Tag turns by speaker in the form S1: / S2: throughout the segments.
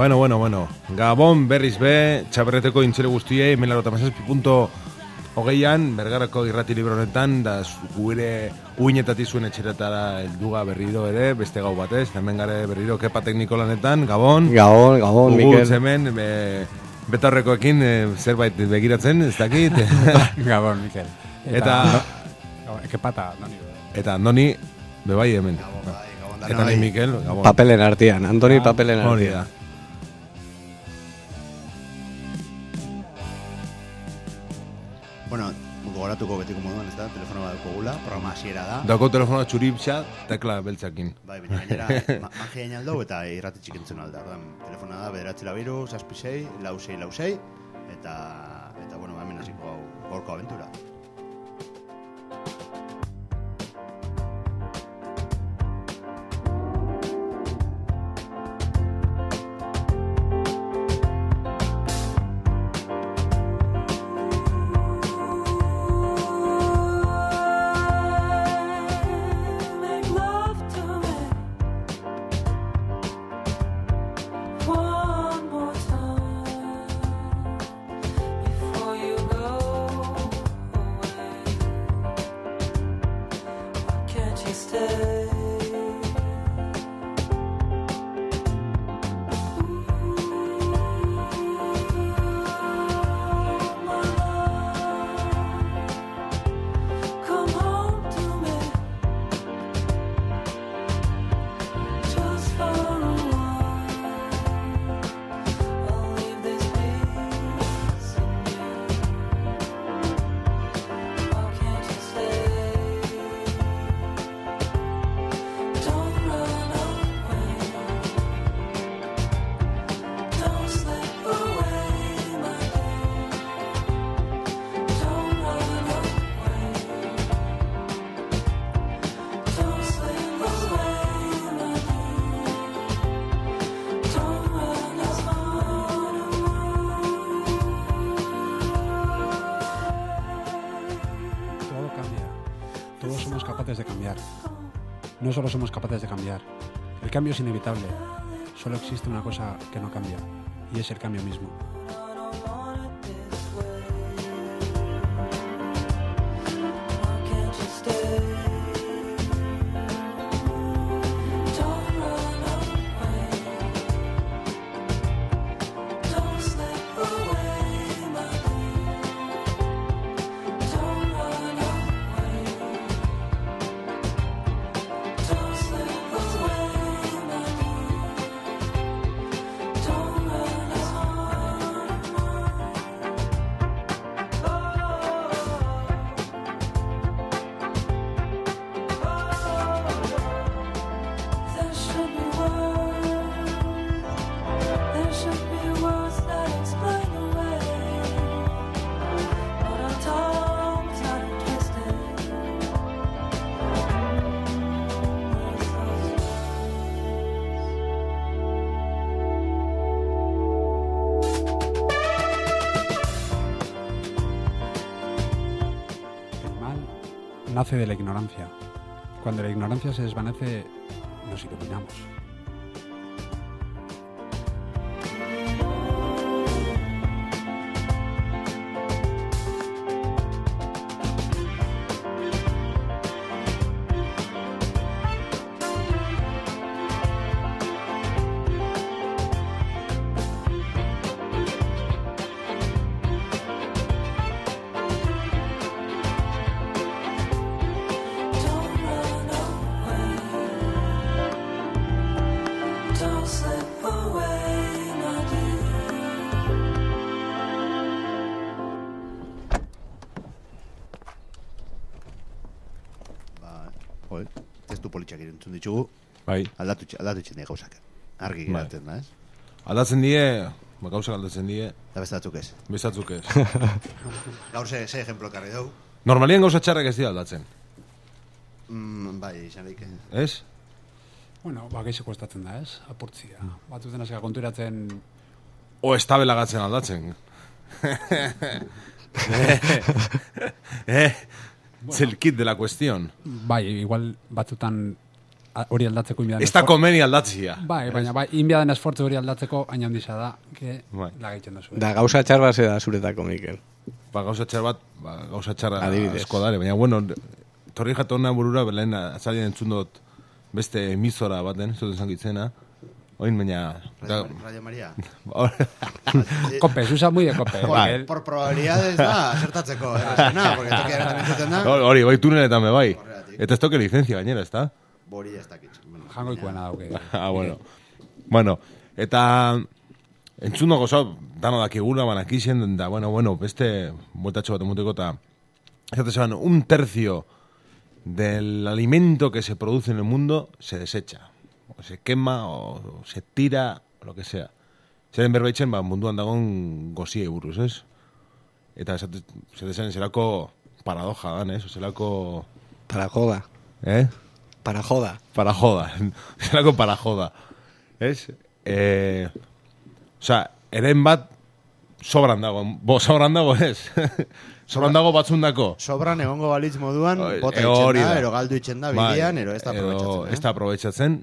S1: Bueno. Gabon berriz be, txaberreteko intzele guztiei, 1087.hogeian, Bergarako irrati libro honetan, da gure uinetatik zuen etxeretara helduga berriro ere, beste gau batez, hemen gare berriro kepa tekniko lanetan, Gabon.
S2: Gabon, Mikel.
S1: Hemen, betaurrekoekin zerbait begiratzen, ez dakit.
S3: Gabon, Mikel.
S1: Eta
S3: kepata, noni.
S1: Eta Andoni, bebai hemen. Eta ni Mikel, Gabon.
S2: Papelen artean, Andoni papelen artean.
S4: Bueno, gogoratuko betiko moduan, ez da, telefono bat gula, programa hasiera da.
S1: Dauko telefonoa txuripxa, tekla beltzakin.
S4: Bai, baina gainera, magia inaldau eta irrati txikentzen alda. Telefona da, 9-6-6, eta bueno, hemen hasiko gaurko aventura.
S3: No solo somos capaces de cambiar. El cambio es inevitable. Solo existe una cosa que no cambia, y es el cambio mismo. Nace de la ignorancia. Cuando la ignorancia se desvanece, nos iluminamos.
S4: Testu politxak irentzun ditugu.
S1: Bai.
S4: Aldatu itxen die gauzak. Argi geratzen da, ez?
S1: Aldatzen die, gauzak aldatzen die.
S4: Da bestatzuk ez. Gaur ze ejemplo karri dugu.
S1: Normalien gauza txarrak ez dira aldatzen.
S4: Bai, izan leike.
S1: Ez?
S3: Bueno, gehiago kostatzen da, ez? Apurtzia. Batzuzen azka konturatzen...
S1: O estabelagatzen aldatzen. Es el kit de la cuestión.
S3: Bai, igual batzutan hori aldatzeko inbiadan
S1: Ez da komeni aldatzia.
S3: Bai, baina inbiadan esfortzu hori aldatzeko hain handisa da,
S1: Bai.
S3: lagaiten duzu.
S2: Da gauza txar bat da zuretako, Mikel.
S1: Gauza txar bat, gauza txarra
S2: Adibidez.
S1: asko dare, baina bueno, torri jatu hona burura, belen azalien entzundot beste emisora baten, ez dut esankitzena, oin baina...
S4: Radio María.
S3: Kope, usa muy de kope.
S4: Joder, por probabilidades da, asertatzeko, errezena, porque toki agertan entzuten da.
S1: Hori, bai tuneletan me bai. Eta ez toque licencia gainera, ez da?
S4: Bori ez dakit.
S3: Jango ikuena dauke.
S1: Bueno. Bueno, eta entzundo gozo, dano dakigula, banakixen, da, bueno, beste bueltatxo bat emuteko, eta ez saben, 1/3 del alimento que se produce en el mundo se desecha. O se quema, o se tira, o lo que sea. Zeren berbaitzen, munduan dagoen gozie buruz, ez? Eta zerezen, zelako paradoja dan, ez? Zelako...
S2: Para joda.
S1: Para joda. Zelako para joda. Ez? Osa, eren bat sobran dago, ez? Sobran dago batzundako.
S4: Sobran egongo balitz moduan, bota itxen da, ero galdu itxen da, bidean, ero ez da aprobetxatzen.
S1: Ez da aprobetxatzen.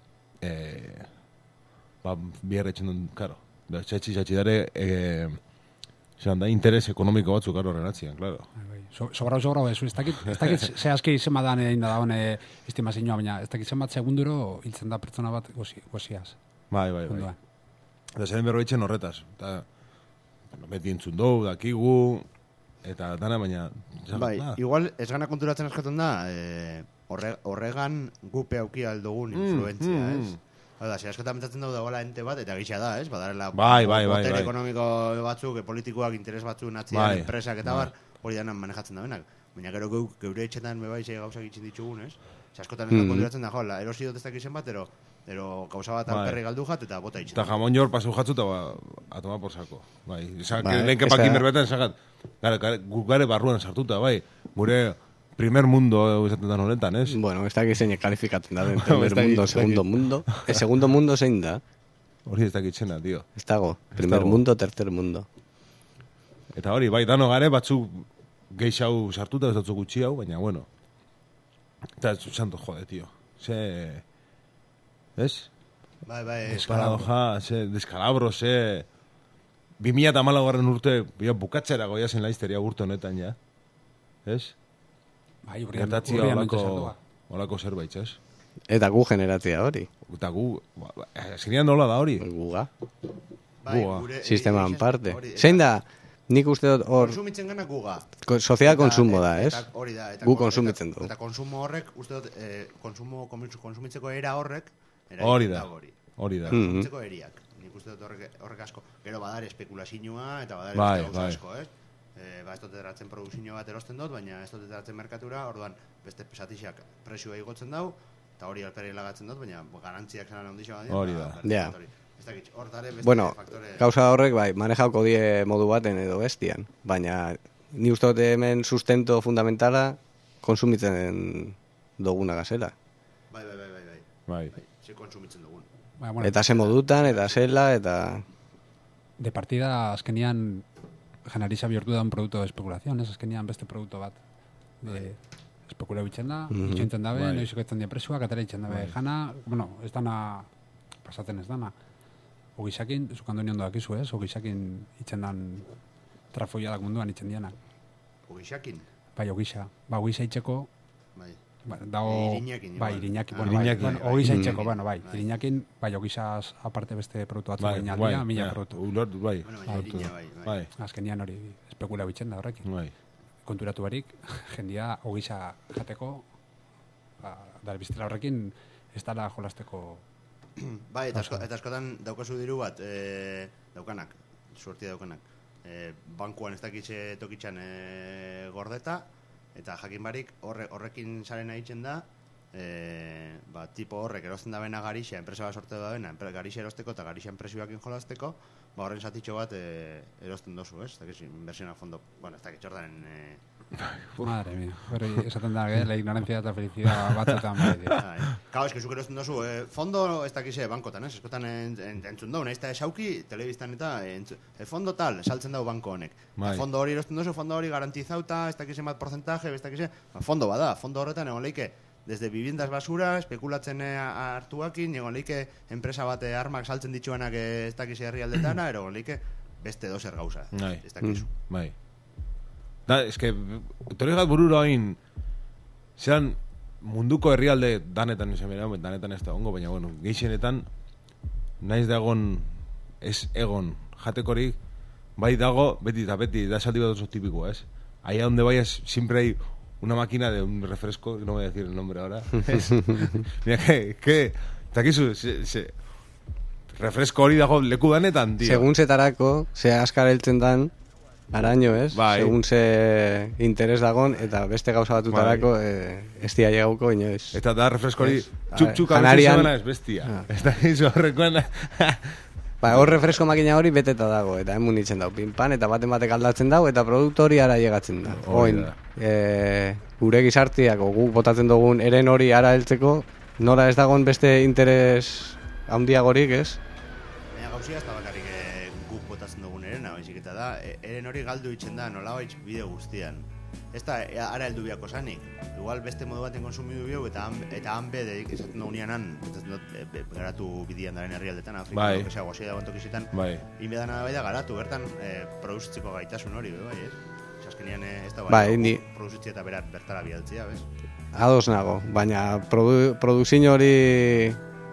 S1: Bierre etxen duen, karo. Txatxi dare, zelan da, interes ekonomiko batzu, karo, renatzian, klaro.
S3: Sobrau, ez dakit zehazki izema dan egin da dagoen estimazioa, baina ez dakit zenbat segunduro hiltzen da pertsona bat goziaz.
S1: Bai. Eta zeren berbaitzen horretaz. Eta, beti entzun dugu, dakigu, eta dana, baina...
S4: Bai, igual, ez gana konturatzen askatzen da, horregan gupe auki aldugun influentzia, ez? Hauda, si askotan mentatzen dugu dagoela ente bat, eta gisa da, ez? Badarela, botere ekonomiko batzuk, politikoak, interes batzuk, natzian, enpresak, eta bar, hori danan manejatzen da benak. Baina gero geure etxetan mebaize gauzak itxin ditugun, ez? Si askotan ez da konturatzen da, joala, erosi dut ez dakizen bat, ero gauza bat alperri galdu jat, eta bota itxen.
S1: Eta jamon jor pasu jatzu, eta a tomar por saco. Bai, lehenke pakin berbetan esagat, gare barruan sartuta, bai, gure primer mundo izaten da honetan, ez?
S2: Bueno, ez dakit zein kalifikatzen da, primer mundo, segundo mundo. El segundo mundo zein da?
S1: Hori ez dakitzena, tío.
S2: Ez dago, primer mundo, tercer mundo.
S1: Eta hori, bai, dano gare, batzuk geixau sartuta, ez datzu gutxi hau, baina, bueno. Eta, santo, jode, tío. ¿Ez?
S4: Bai.
S1: Paradoja, deskalabro, 2014 urte, bukatzera goia zen la histeria urte honetan, ja. ¿Ez?
S3: Bai,
S1: gertatzia olako zerbait, ez?
S2: Eta gu generatzia hori.
S1: Eta gu, zinean nola da hori?
S2: Guga.
S4: Bai,
S2: sisteman parte. Zein da, nik uste dut hor...
S4: Konsumitzen gana guga.
S2: Sozial konsumo da, ez?
S4: Hori da.
S2: Gu konsumitzen du.
S4: Eta konsumo horrek, uste dut, konsumitzeko era horrek...
S1: Hori da.
S4: Konsumitzeko eriak. Nik uste dut horrek asko. Gero badare espekulazioa eta badare asko, ez? Ez dut ederatzen produzio bat erosten dut, baina ez dut ederatzen merkatura, orduan beste pesatixak presioa igotzen dau, eta hori alperri lagatzen dut, baina garantziak zelan ondixo bat.
S2: Hori
S4: da.
S2: Ja.
S4: Bueno,
S2: gauza horrek, bai, manejauko die modu baten edo bestian, baina ni uste dut hemen sustento fundamentala konsumitzen duguna gazela.
S4: Bai. Ze konsumitzen dugun.
S2: Eta ze modutan, eta zela, eta...
S3: De partida, azkenian... Generisa bihurtu da un producto de especulación, ez azkenian beste produktu bat. Espekula bitzen da, itxointzen dabe, noizuk etzen dien presuak, atera itxen dabe jana, bueno, ez dana, pasatzen ez dana. Ogisakin, zukandu nion doakizu, ez? Ogisakin itxen dan trafoiadak munduan itxen dianak.
S4: Ogisakin?
S3: Bai, ogisa. Ba, ogisa itxeko...
S4: Bai.
S3: Irinakin. Bai, irinakin. Ogisa itxeko, bai. Irinakin, bai, ogisaz aparte beste produktu batzu baina dira, mila produktu.
S1: Bai.
S4: Bai.
S3: Azkenian hori espekula bitzen da horrekin.
S1: Bai.
S3: Konturatu barik, jendia ogisa jateko, darbiztela horrekin, ez dala jolasteko...
S4: Bai, eta askotan daukazu diru bat, daukanak, suertia daukanak. Bankuan ez dakitxe tokitzan gordeta, eta jakin barik horrekin saren aitzen da, tipo horrek erosten da bena garixa, enpresa bat sorte da bena, garixa erosteko eta garixa enpresioakin jolazteko, horren satitxo bat erosten dozu, ez? Eta que inversionak fondo, bueno, ez da que txordanen...
S3: Madre mía, hori esaten da, la ignorancia eta felicidad batzutan.
S4: Claro, es que zuk erosten dozu, fondo ez dakize bankotan, ez? Eskotan entzun daun, ez da esauki, telebistan eta fondo tal, saltzen dau banko honek. Fondo hori erosten dozu, fondo hori garantizauta, ez dakize bat porcentaje, ez dakize... Fondo bada, fondo horretan egon leike desde viviendas basura, espekulatzen hartuakin, egon leike enpresa bat armak saltzen dituenak ez dakiz herrialdetana, egon leike beste dozer gauza. Ez dakizu.
S1: Bai. Da, eske, torri gat burura hain, zean munduko herrialde danetan izan bera, danetan ez da ongo, baina, bueno, geixenetan, naiz dagon, ez egon, jatekorik, bai dago, beti, da esaldi bat oso tipikoa, ez? Allá donde vayas siempre hay una máquina de un refresco, no voy a decir el nombre ahora. Mira, ¿qué? Takizu, refresco hori dago leku danetan, tío.
S2: Segun zetarako, ze askar heltzen dan, araño, ez?
S1: Bai.
S2: Segun ze interes dagon, eta beste gauza batutarako ez dia llegauko, inoiz.
S1: Eta da refresco hori txuk
S2: Janarian
S1: ez bestia. Ez da izo horrekoan.
S2: Hor refresco makina hori beteta dago, eta emun ditzen dau, pinpan, eta batek aldatzen dau, eta produktu hori ara llegatzen da. Oin, gure gizartiak, guk botatzen dugun eren hori ara heltzeko, nora ez dagon beste interes handiagorik, ez?
S4: Baina gauzia ez da bakarrik guk botatzen dugun erena, baizik eta da, eren hori galdu itzen da nolabait bide guztian. Ez da, ara heldu biako zanik. Igual beste modu baten konsumidu biau, eta han bede, esaten dugunean han, garatu bidian daren herrialdetan, Afrikan, que sea, guazia dagoen tokizetan, inbedana da garatu, bertan produzitzeko gaitasun hori, bai, ez? Azkenean ez da produzitzea eta bertara bialtzea, bez?
S2: Ados nago, baina produzin hori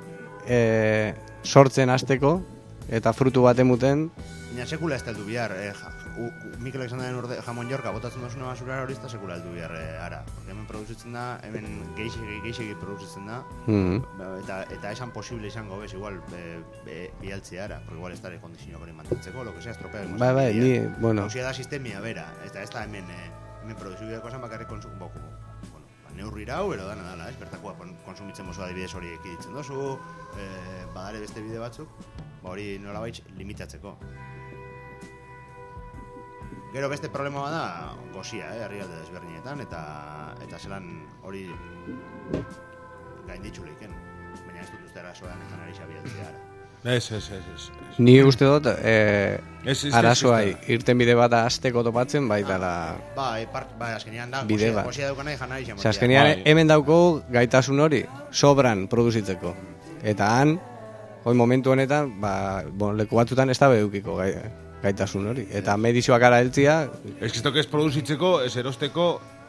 S2: sortzen hasteko, eta frutu bat emuten.
S4: Baina sekula ez da heldu bihar, Mikel esan daren jamon jorka botatzen dozune basurara hori ez da sekula heldu bihar ara. Porque hemen produzitzen da, hemen geixegi produzitzen da, eta esan posible izango bez, igual bialtzea ara, porque igual ez dara kondizioak hori mantentzeko, lo que sea, estropea.
S2: Bai, bueno.
S4: Hausia da sistemia bera, eta ez da hemen produziu biako esan bakarrik konsum boku. Neurri hau, ero dana, ez? Bertakoa konsumitzen mozu adibidez hori ekiditzen dozu, badare beste bide batzuk, hori nolabait limitatzeko. Gero beste problema bada gozia, herrialde desberdinetan, eta zelan hori gainditzu lehiken. Baina ez dut uste arazoan janarixa bialtzea ara.
S1: Ez.
S2: Ni uste dut arazoa irten bide bat azteko topatzen, baitara
S4: Bai, azkenean da, gozia daukana janarixa.
S2: Azkenean hemen dauko gaitasun hori, sobran produzitzeko. Eta han, hoi momentu honetan, leku batzutan ez da bedukiko gaitasun hori. Eta medizioak ara heltzia...
S1: Ez ez produzitzeko, ez erosteko...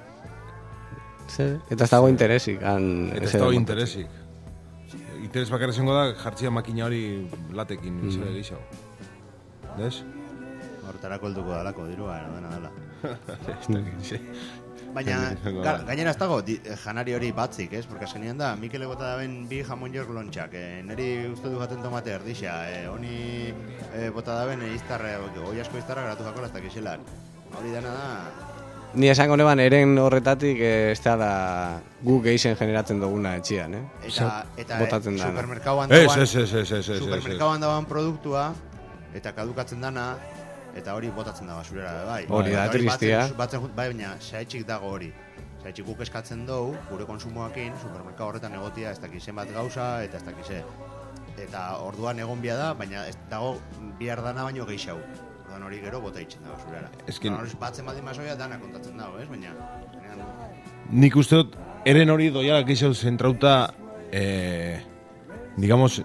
S2: Eta ez dago interesik.
S1: Eta ez dago interesik. Interes bakarra zengo da, jartzia makina hori latekin, izan egizau. Dez?
S4: Hortarako helduko dalako, dirua, dena dela. Baina, gainera ez dago, janari hori batzik, ez? Porque azkenean da, Mikel egota da ben bi jamon jork lontxak. Neri uste du jaten tomate erdixa. Honi bota da ben oi asko iztarra garatu jako lastak iselak. Hori dena da...
S2: Ni esango neban, eren horretatik ez da guk geixen generatzen duguna etxian,
S4: Eta supermerkauan dagoan produktua, eta kadukatzen dana, eta hori botatzen da basurera, bai.
S2: Hori da, tristia.
S4: Baina, saetxik dago hori. Saetxik guk eskatzen dugu, gure konsumoakin, supermerkau horretan egotia ez dakizen bat gauza, eta ez dakize. Eta orduan egon bia da, baina ez dago bihar dana baino geixau. Orduan hori gero bota itxen da basurera. Hori batzen baldin mazoia dana kontatzen dago, ez? Baina...
S1: Nik uste dut, eren hori doiara geixau zentrauta, digamos,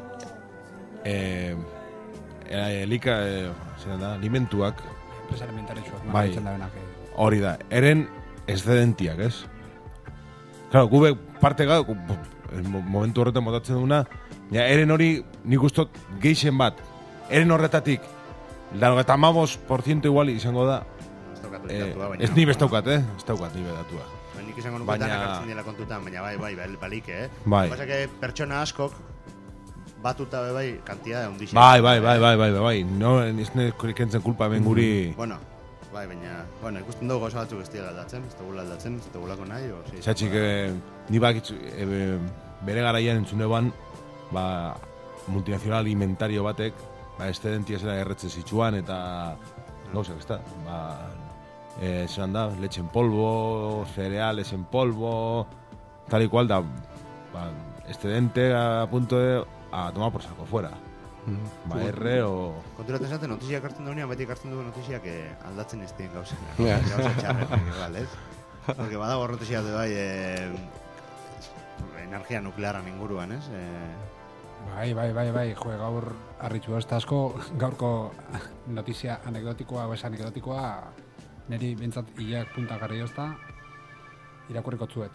S1: alimentuak.
S3: Enpresa alimentarioak.
S1: Bai, hori da. Eren excedentiak, ez? Claro, gube parte gau, momentu horretan botatzen duguna, eren hori nik ustot geixen bat, eren horretatik, 95% igual izango da. Ez ni bestaukat, ez daukat ni bedatua.
S4: Nik izango nuketan akartzen dira kontutan, baina bai, balik,
S1: Bai.
S4: Pasa que pertsona askok, batuta bai, kantidad de hundixen.
S1: Bai. No, ez ne kentzen kulpa hemen guri...
S4: Bueno, baina, ikusten dugu gauza batzuk ez dira aldatzen, ez dugulako nahi, o...
S1: Zatxik, ni bakitzu, bere garaian entzuneban, multinazional alimentario batek, excedentia zera erretzen zitsuan, eta gauzak, ez da, zelan da, leche en polvo, cereales en polvo, tal y cual da, excedente a punto de a tomar por saco fuera. R o...
S4: Konturatzen zaten, notiziak hartzen duenean, beti hartzen dugu notiziak aldatzen ez dien gauza. Gauza txarrenak, igual, ez? Porque badago notiziak de bai, energia nuklearran inguruan, ez?
S3: Bai, gaur harritxu ez asko, gaurko notizia anekdotikoa, o ez anekdotikoa, niri bintzat hileak punta garri ozta, irakurriko tzuet.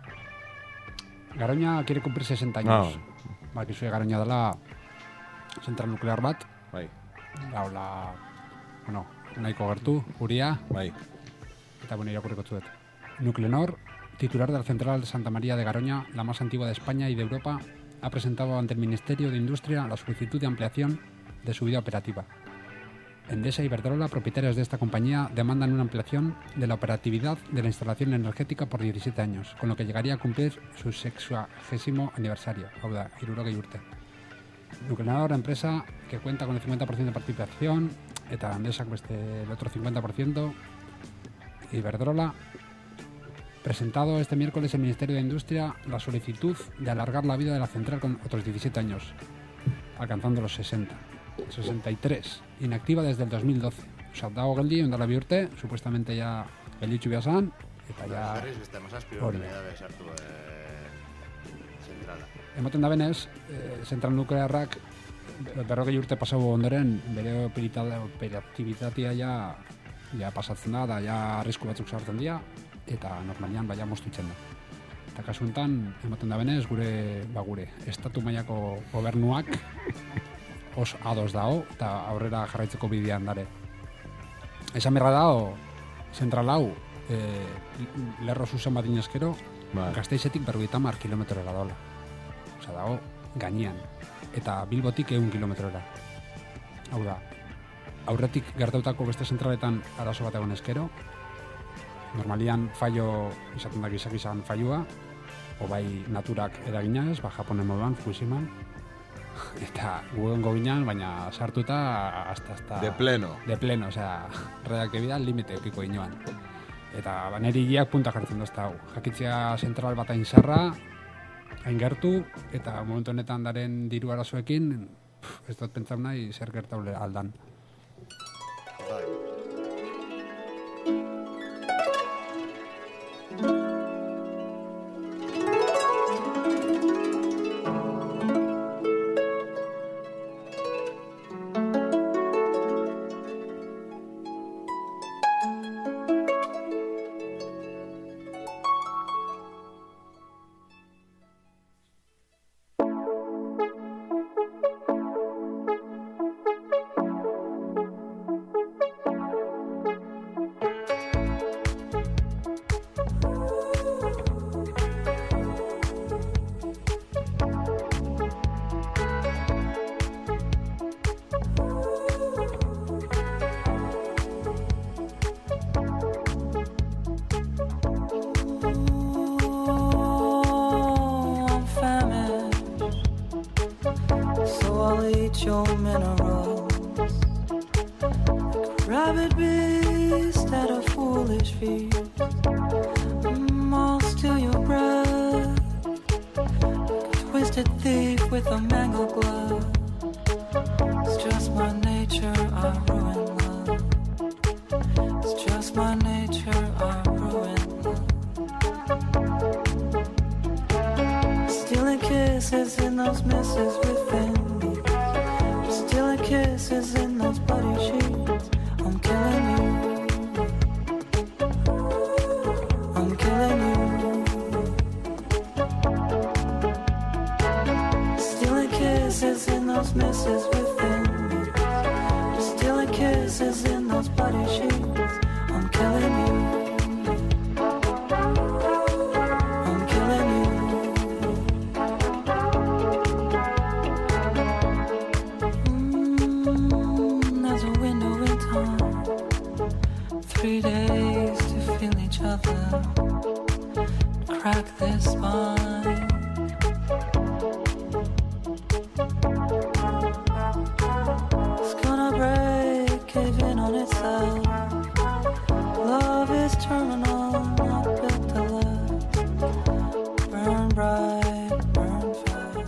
S3: Garoña quiere cumplir 60 años. Bakizue Garoña dela zentral nuklear bat.
S1: Bai.
S3: Gaula, nahiko gertu, uria.
S1: Bai.
S3: Eta irakurriko tzuet. Nuclenor, titular de la central de Santa María de Garoña, la más antigua de España y de Europa, ha presentado ante el Ministerio de Industria la solicitud de ampliación de su vida operativa. Endesa y Iberdrola, propietarios de esta compañía, demandan una ampliación de la operatividad de la instalación energética por 17 años, con lo que llegaría a cumplir su 60º aniversario. Hau da, 60 urte. Nuclenor, empresa que cuenta con el 50% de participación, eta Endesa el otro 50%. Iberdrola, presentado este miércoles el Ministerio de Industria la solicitud de alargar la vida de la central con otros 17 años, alcanzando los 60. 63, inactiva desde el 2012. Osa, dago geldi, ondala bi urte, supuestamente ya gelditxu biazan, eta ya...
S4: Berriz beste mazazpio da sartu zentrala.
S3: Emoten da benez, zentral nuklearrak 40 urte pasau ondoren bere operatibitatea ja pasatzen da ja arrisku batzuk sartzen dira, eta normalian baina moztuitzen da. Eta kasu honetan, emoten da benez, gure estatu mailako gobernuak os ados dao, eta aurrera jarraitzeko bidean dare. Esan berra dao, zentral hau, lerro zuzen bat inezkero, Gasteizetik 50 kilometrora dola. Osa dago, gainean. Eta Bilbotik 100 kilometrora. Hau da, aurretik gertautako beste zentraletan arazo bat egon ezkero, normalian fallo, izaten da gizak izan fallua, o bai naturak eraginaz, Japonen moduan, Fukushiman, eta guengo ginean, baina sartuta hasta...
S1: De pleno,
S3: osea, reaktibidad limite ekiko ginoan. Eta neri hileak punta jartzen dozta hau. Jakitzea zentral bat hain zarra, hain gertu, eta momentu honetan daren diru arazoekin, ez dut pentsau nahi zer gertaule aldan.
S5: Your minerals, rabid beast at a foolish feast. I'll steal your breath, twisted thief with a mango glove. It's just my nature, I ruin love. It's just my nature, I ruin love. Stealing kisses in those misses within. Kisses in those bloody sheets. I'm killing you. I'm killing you. Stealing kisses in those misses within me. Stealing kisses in those bloody sheets. I'm killing you. I'm killing you. There's a window in time, 3 days to feel each other, crack this spine. It's gonna break, cave in on itself. Love is terminal, not built to last. Burn bright, burn fast.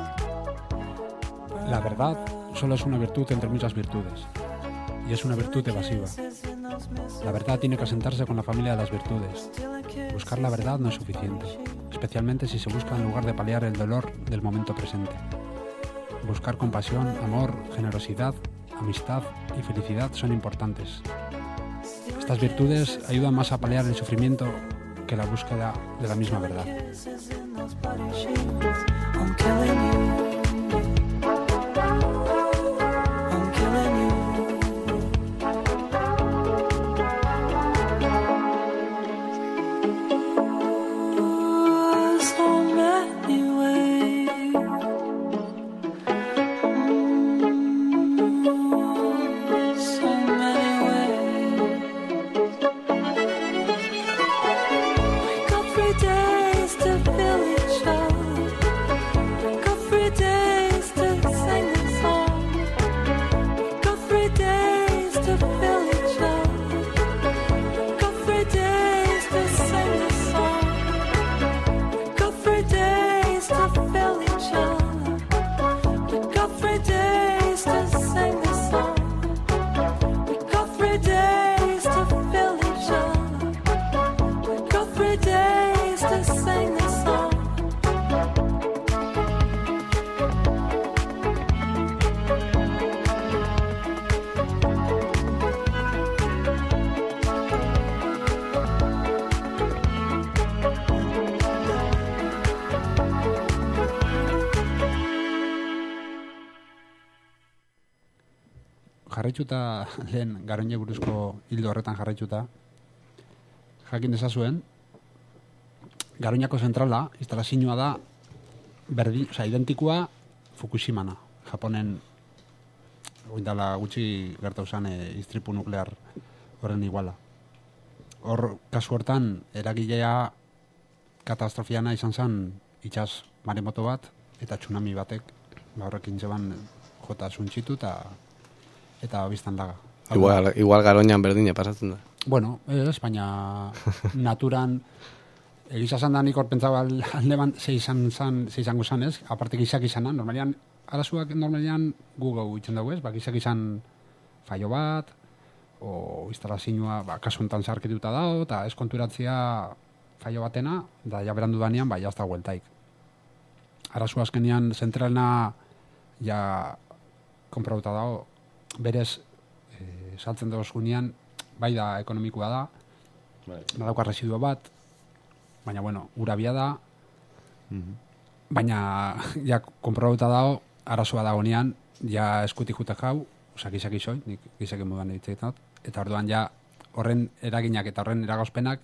S3: La verdad solo es una virtud entre muchas virtudes, y es una virtud evasiva. La verdad tiene que asentarse con la familia de las virtudes. Buscar la verdad no es suficiente, es especialmente si se busca en lugar de paliar el dolor del momento presente. Buscar compasión, amor, generosidad, amistad y felicidad son importantes. Estas virtudes ayudan más a paliar el sufrimiento que la búsqueda de la misma verdad.
S5: I'm killing you. I'm killing you. So many ways. So many ways. Wake up 3 days to feel each other. Wake up 3 days to sing this song. Wake up 3 days to feel each other. Wake up 3 days to sing this song. Wake up 3 days to feel each other. Wake up 3 days to sing this song. Wake up 3 days to feel each other. Wake up 3 days to sing this song.
S3: Jarraituta lehen Garoñe buruzko hildo horretan jarraituta, jakin dezazuen, Garoñako zentrala, instalazioa da, identikoa Fukushimana, Japonen, oindala gutxi gertau zen istripu nuklear horren iguala. Hor, kasu hortan, eragilea katastrofiana izan zen itxas maremoto bat, eta tsunami batek, horrekin zeban jota zuntxitu eta biztan daga.
S2: Igual Garoñan berdina pasatzen da.
S3: Bueno, baina naturan egiza zan da nik hor pentsaba aldeban ze izango zan ez, aparte gizak izan, normalian, arazuak normalian gu gau itzen dugu ez, gizak izan fallo bat, o instalazioa, kasu enten zarkituta dago, eta ez konturatzea fallo batena, da ja berandu danean, jazta hueltaik. Arazu azkenean zentralena ja konprobauta dago, berez saltzen dagoz gunean, bai da ekonomikoa da, badauka residua bat, baina bueno, urabia da, baina ja konprobauta dago, arazoa dagoenean, ja eskutik jutek hau, gizak izoi, nik gizak moduan egitetan, eta orduan ja horren eraginak eta horren eragozpenak,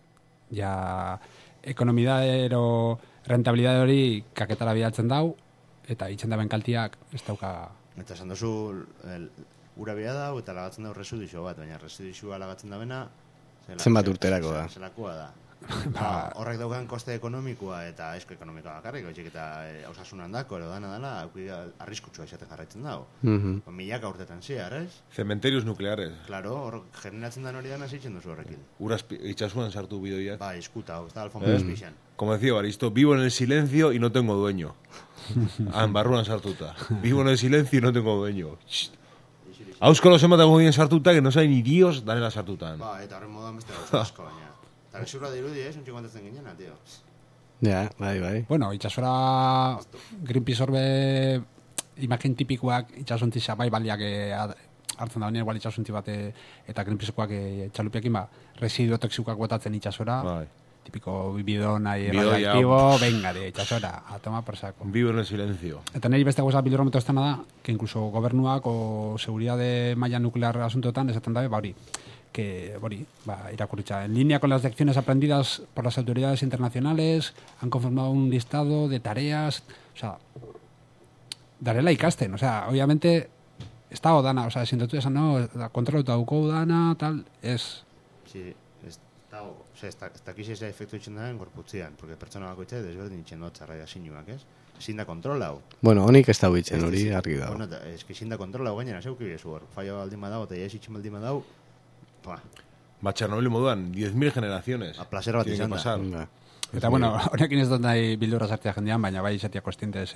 S3: ja ekonomidadero rentabilidade hori kaketara bidaltzen dau, eta itzen da benkaltiak ez dauka...
S4: Eta esan duzu, urabia da, eta lagatzen da residixo bat, baina residixoa lagatzen da bena...
S2: Zenbat urterako da.
S4: Zelakoa da. Horrek daukan koste ekonomikoa eta esko ekonomikoa bakarrik, oitzik eta osasunan dako, edo dana arriskutsua izaten jarraitzen dago. Milaka urtetan ziar, ez?
S1: Cementerios nucleares.
S4: Claro, hor generatzen dan hori dana zitzen duzu horrekin.
S1: Uras itxasuan sartu bidoiak.
S4: Ba, eskuta, eta alfombra espixan.
S1: Como decía Baristo, vivo en el silencio y no tengo dueño. Barruan sartuta. Vivo en el silencio y no tengo dueño. Auskalo zenbatago bien sartuta, que no sabe ni Dios danela sartutan.
S4: Ba, eta horren moduan beste gauza asko, baina. Eta gezurra dirudi, un txikoantatzen ginena, tío.
S2: Ja, bai.
S3: Bueno, itxasora Greenpeace horbe imagen tipikoak itxasontisa bai baliak hartzen da, igual itxasonti bat eta Greenpeacekoak txalupiakin residuo toxikoak botatzen itxasora. Bai. Tipiko bidon ahí radioactivo, venga de itxasora, a tomar por saco.
S1: Vivo en el silencio.
S3: Eta niri beste goza bildrometro estana da, que incluso gobernuak o seguridade maila nuklear asuntoetan esaten dabe, irakurritza. En línea con las lecciones aprendidas por las autoridades internacionales, han conformado un listado de tareas, o sea, darela ikasten, o sea, obviamente, ez dago dana, o sea, sintatu esan, no, kontrolauta dauko dana, tal, ez...
S4: Sí, ez dago, ez dakiz ez efektu itxen daren gorputzian, porque pertsona bakoitza desberdin itxen dut zarraia sinuak, ez? Ezin da kontrolau.
S2: Bueno, honik ez da bitzen, hori argi dago.
S4: Bueno, ez que ezin da kontrolau gainera, zeuki bezu hor, fallo baldin badago, eta ez itxen baldin badago,
S1: Chernobyl moduan, 10.000 generaciones.
S4: A placer bat izan da.
S3: Eta bueno, honekin ez dut nahi bildura sartzea jendean, baina bai izatea kostiente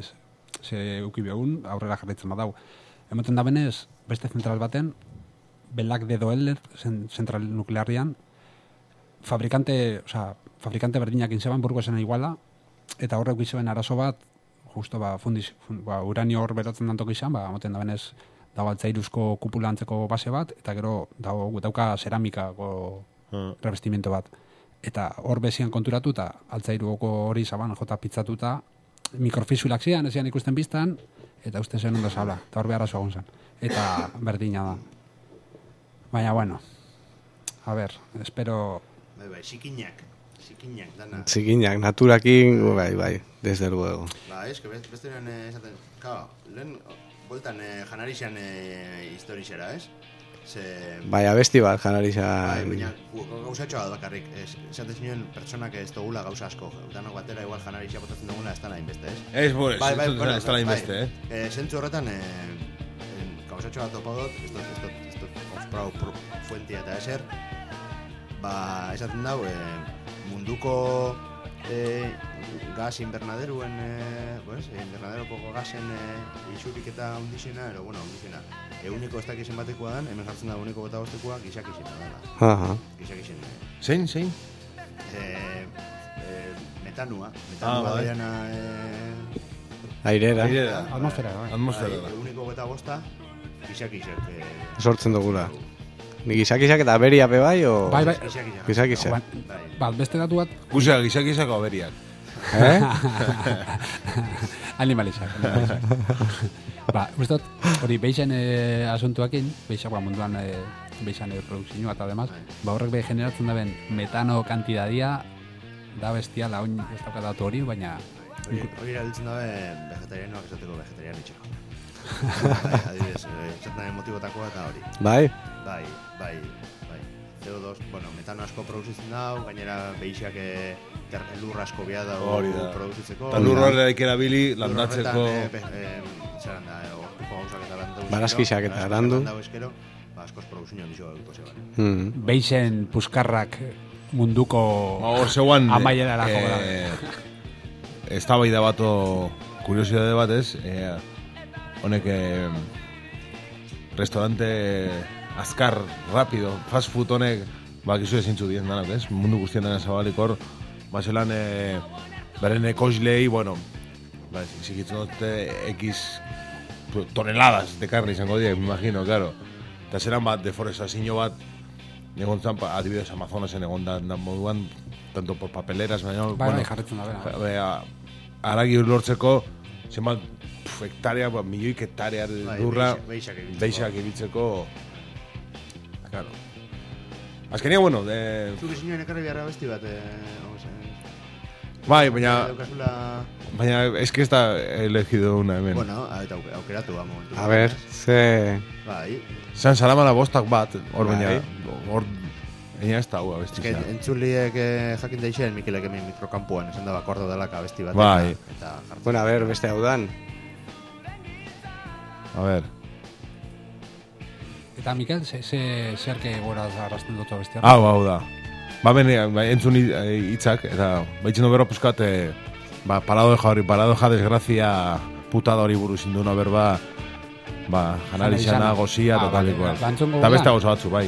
S3: ze ukibegun, aurrera jarraitzen badau. Emoten da benez, beste zentral baten, Belak de Doeller, zentral nuklearrian, fabrikante berdinak inzeban, Burgosen iguala, eta horrek bizoen arazo bat, justo uranio hor berotzen dantok izan, moten da benez, dago altzairuzko kupula antzeko base bat, eta gero dauka ceramikako revestimiento bat. Eta hor bezian konturatu, eta altzairuko hori zaban jota pizzatuta, mikrofisurak zian, ezian ikusten biztan, eta uste zen ondo zabla, eta hor beharra egon zen. Eta berdina da. Baina, bueno, a ver, espero...
S4: Bai, sikinak, dana.
S2: Sikinak, naturakin, bai, desde luego.
S4: Ez, que beste nuen esaten, kao, lehen, boltan janarixan historizera, ez?
S2: Bai, abesti bat janarixan...
S4: Bai, baina gauzatxoa bat bakarrik, esaten zinuen pertsonak ez dugula gauza asko, danok batera igual janarixa botatzen dugula ez dala inbeste, ez?
S1: Ez, bore, ez dala inbeste,
S4: Zentzu horretan, gauzatxoa bat topo dut, ez dut osprau fuentia eta eser, esaten dau, munduko gas invernaderuen, invernaderoko gasen isurik eta undizena, undizena, eguneko ez dakizen batekoa dan, hemen jartzen da eguneko bota bostekoa, gizak izena dela. Gizak izena.
S1: Zein?
S4: Metanua daiana...
S2: Airera.
S3: Atmosfera.
S4: Eguneko bota bosta, gizak.
S2: Sortzen dugula. Ni gizak eta aberiape bai, o...
S3: Bai.
S2: Gizak.
S3: Beste datu bat...
S1: Gizak aberiak.
S3: Animalizak. Ustot, hori beixen asuntuakin, beixak munduan beixan produkzioa eta demaz, horrek behi generatzen daben metano kantidadia da bestiala, oin ez dauka datu hori, baina...
S4: Hori erabiltzen dabe vegetarianoak esateko vegetarianitxeko. Adibidez, esaten motibotakoa eta hori.
S2: Bai?
S4: Bai. CO2, metano asko produzitzen dau, gainera behiak lur asko bia dau produzitzeko.
S1: Eta lur horrek erabili landatzeko...
S4: Zeran da, orkuko gauzak eta landu.
S2: Barazkixak eta landu.
S4: Askoz produzioan dizo dut.
S3: Beixen puskarrak munduko amaierarako gara.
S1: Ez da bai da bato kuriosidade bat ez, honek restaurante azkar, rapido, fast food honek bakizu ezintzu dien danak, ez? Mundu guztien dena zabalik hor, baselan beren ekoizlei, zikitzen dute X toneladas de carne izango dira, me imagino, claro. Eta zeran bat, deforestazio bat, egon zan, adibidez Amazonasen egon da moduan, tanto por papeleras,
S3: bai, jarretzen da, bera.
S1: Aragi lortzeko, zenbat, hektarea, milioik hektarea durra, beixak ibiltzeko, claro. Azkenia,
S4: Zuk izinoen ekarri biharra besti bat,
S1: bai, baina eski ez da elegido una hemen.
S4: Eta aukeratu ba momentu.
S2: A ver, ze...
S4: Bai.
S1: Zan salamana bostak bat, hor baina, hor... Eina ez da hua besti za.
S4: Entzuliek jakin deixen Mikelek hemen mikrokampuan, esan da bakordo delaka besti bat.
S1: Bai.
S2: Bueno, a ver, beste hau dan.
S1: A ver.
S3: Eta Mikel, zerke gora arrasten dut bestia?
S1: Hau da. Entzun hitzak, eta baitzen berro puskat, paradoja desgrazia putada hori buruz induna berba, janarixana, gozia, totalikoa. Eta beste hau batzu, bai.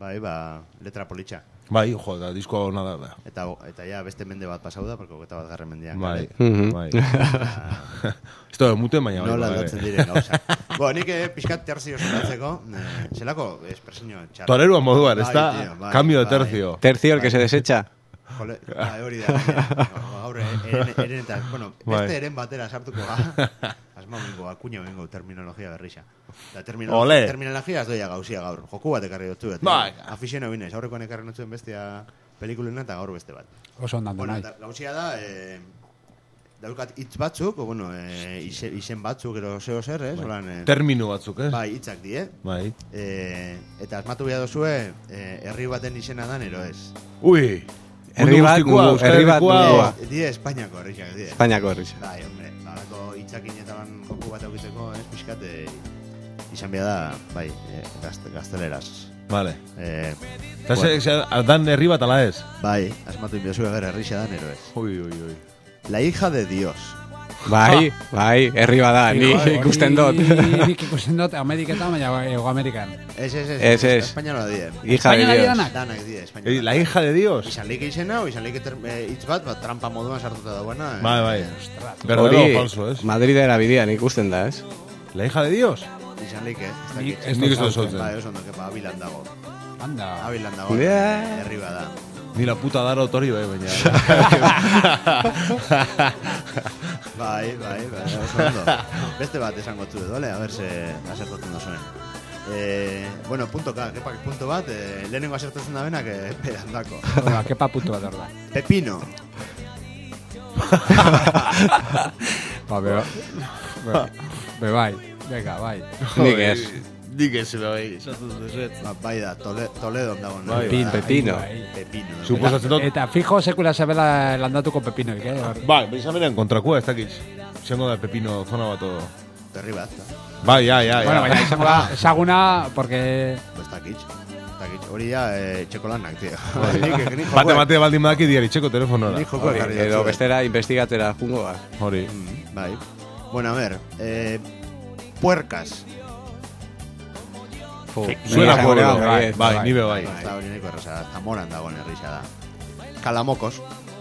S4: Bai, letra politxa.
S1: Bai, jo, da disko ona da.
S4: Eta ja beste mende bat pasau da, porque 21. mendean.
S1: Bai,
S2: Mhm.
S1: bai. Esto de mute baina bai.
S4: Nola aldatzen diren gauza. Ni pixkat terzio zelatzeko, zelako espresinio txarra.
S1: Torerua moduan, ez da?
S4: Bai, tío, bai,
S1: Cambio de
S4: bai.
S1: tercio.
S2: Tercio, el que se desecha.
S4: Hori da. Gaur, eren eta, bueno, beste eren batera sartuko ga. Asma bengo, akuña bengo terminologia berrixa.
S1: Ole.
S4: Terminologia ez doia gauzia gaur. Joku bat ekarri dut zuet.
S1: Bai.
S4: Afiziono binez, aurrekoan ekarri notzuen bestia pelikulena eta gaur beste bat.
S3: Oso ondan
S4: Bueno,
S3: nahi.
S4: eta gauzia da, daukat hitz batzuk, o bueno, izen batzuk, ero zeo zer, ez? Holan,
S1: Termino batzuk, ez?
S4: bai, hitzak die.
S1: Bai.
S4: Eta asmatu behar dozue, herri baten izena dan, ero ez.
S1: Ui!
S2: Herri bat, herri bat,
S4: Die Espainiako herrixak, die.
S2: Espainiako herrixak.
S4: Bai, hombre, balako hitzakin eta ban joku bat eukitzeko, ez, pixkat, izan behar da, bai, gazteleraz.
S1: Vale.
S4: Bueno.
S1: Eta dan herri bat ala ez?
S4: Bai, asmatu inbiozu eger herrixa dan, ero ez.
S1: Ui, ui, ui.
S4: La hija de Dios.
S2: Bai, herri bada, ni ikusten dut.
S3: Nik ikusten dut Ameriketan, baina Ego Amerikan.
S4: Ez.
S2: Ez.
S4: Espainianola die.
S2: Hija de
S3: Espainiara
S2: Dios.
S3: diranak?
S4: Danak die, espainianola.
S1: La hija de Dios?
S4: Izan leike izena, o izan leike hitz bat, trampa moduan sartuta dagoena.
S1: Bai. Verdadero o falso, ez?
S2: Madridera bidean ikusten da, ez?
S1: La hija de Dios?
S4: Izan leike,
S1: Ez nik ez dut soltzen.
S4: Bai, oso ondo, kepa, abilan dago.
S3: Anda.
S4: Abilan dago,
S2: Yeah.
S4: herri bada.
S1: Ni la puta daro tori bai, baina.
S4: Bai, oso ondo. Beste bat esango zu, dole, a ver se asertatzen dozuen. Bueno, punto K, kepak punto bat, lehenengo asertatzen da benak, pedandako.
S3: Bueno, kepa putu bat orda.
S4: Pepino.
S3: Ba, be bai. Venga, bai.
S2: Nik ez.
S1: Nik ez, bai.
S4: Bai da, Toledo dago.
S1: Bai,
S2: Pepino.
S4: Pepino.
S1: Suposatzen dut.
S3: Eta fijo sekula zabela landatuko pepinoik,
S1: Bai, izan kontrakua ez dakit. Izango da pepino zona bat o...
S4: Herri bat,
S1: Bai, ja.
S3: Bueno, baina izango da, esaguna, porque...
S4: ez dakit. Hori ja, txeko lanak, tío.
S1: Bate baldin badaki diari txeko telefonora.
S4: Nik joko ekarri
S2: Edo
S4: dut.
S2: bestera investigatera jungo ba.
S1: Hori.
S4: Bai. Bueno, a ver, puercas.
S1: Suena
S2: Bai,
S1: pueblo.
S2: bai,
S1: Bai, nibe bai.
S4: Ez da hori nahiko erraza, Zamoran dagoen herrixa da. Kalamokos.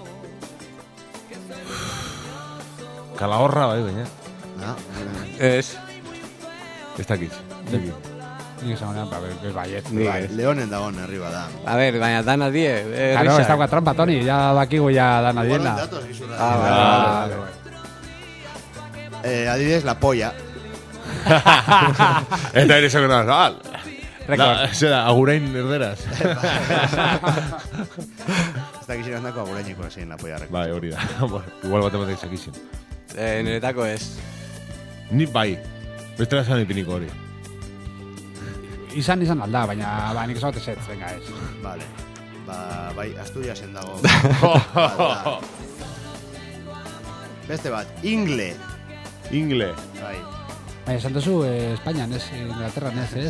S1: Kalahorra bai, baina.
S2: Ez.
S1: Ez dakit.
S3: Nik esan ba, be baiet.
S2: Nik
S4: Bai,
S2: ez.
S4: Leonen dagoen herri bada.
S2: A ver, baina dana die.
S3: Claro, ez dauka trampa, Toni, ya dakigu ya dana
S4: Igual
S3: diela.
S4: datos gizurra.
S2: Vale.
S4: Adibidez, la polla.
S1: Eta ere esan gana,
S3: Rekord.
S1: zera, agurain erderaz.
S4: Ez da giziran dako aguraineko esien la polla.
S1: Bai, hori da. Igual bat ematek zakizien.
S2: Niretako ez.
S1: Ni bai. Bestera esan ipiniko hori.
S3: Izan alda, baina ba, nik esabat ezetz, venga, ez.
S4: Vale. Bai, Asturiasen dago. Beste bat, Ingle.
S1: Ingle.
S4: Bai.
S3: Baina esan duzu, Espainian, ez, Inglaterran ez, ez?